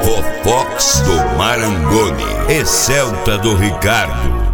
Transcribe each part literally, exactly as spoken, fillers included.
Fofox do Marangoni e Celta do Ricardo.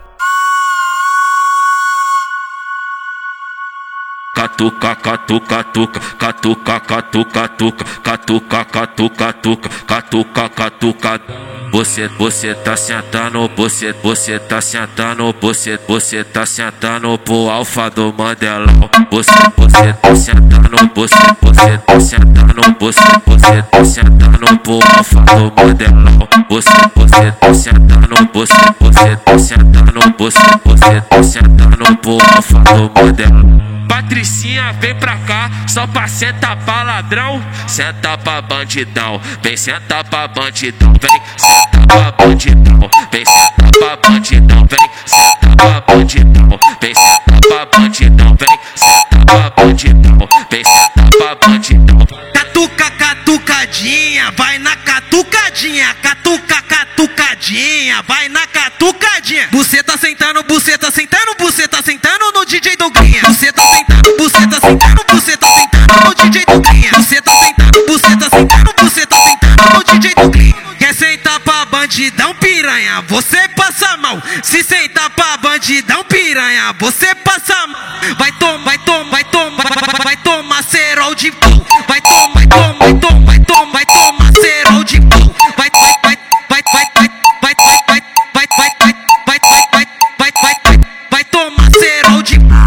Catuca, catuca, catuca, catuca, catuca, catuca, catuca, catuca, catuca, catuca, catuca. Você, você tá sentando, você, você tá sentando, você, você tá sentando pro alfa do Mandelão. Você, você tá sentando, você, você tá sentando, você, você tá sentando pro alfa do Mandelão. Você, você tá sentando, você, você tá sentando, você, você tá sentando pro alfa do Mandelão. Patricinha, vem pra cá, só pra sentar pra ladrão. Senta pra bandidão, vem sentar pra bandidão, vem sentar pra bandidão, vem sentar pra bandidão, vem sentar pra bandidão, vem sentar pra bandidão, vem sentar pra bandidão, vem sentar pra bandidão. Catuca, catucadinha, vai na catucadinha, catuca, catucadinha, vai na catucadinha. Você tá sentando, você tá sentando, você tá sentando no D J Douglinha. Você tá sentando, você tá sentando, você tá sentando no D J Douglinha. Você tá sentando, você tá sentando, você tá sentando no D J Douglinha. Quer sentar pra bandidão piranha, você passa mal. Se sentar pra bandidão piranha, você passa mal. Vai tomar, vai tomar, vai tomar, vai, vai tomar cerol de pau. Vai tomar, vai tomar, vai tomar, vai tomar, vai tomar cerol de pau. Vai, vai, vai, vai, vai, vai, vai, vai, vai, vai, vai, vai, vai, vai, vai, vai, vai, vai, vai tomar cerol de pau.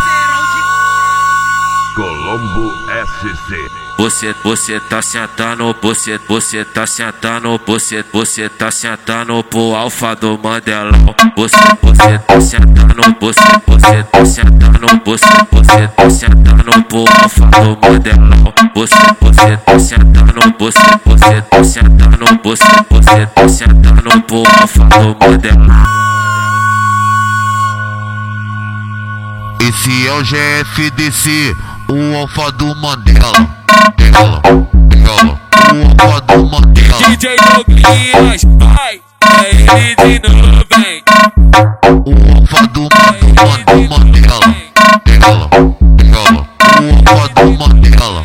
Colombo S C. Você, você tá sentando, você, você tá sentando, você, você tá sentando pro alfa do Mandelão. Você, você tá sentando, você, você tá sentando, você, você tá sentando pro alfa do Mandelão. Você, você tá sentando, você, você tá sentando, você, você tá sentando pro alfa do Mandelão. Esse é o G F D C, o alfa do Mandela. Ela, ela, o alfa do Mandela. D J Douglinhas, vai, é ele de novo, vem. O alfa do, do, do Mandela. Ela, ela, o alfa do Mandela.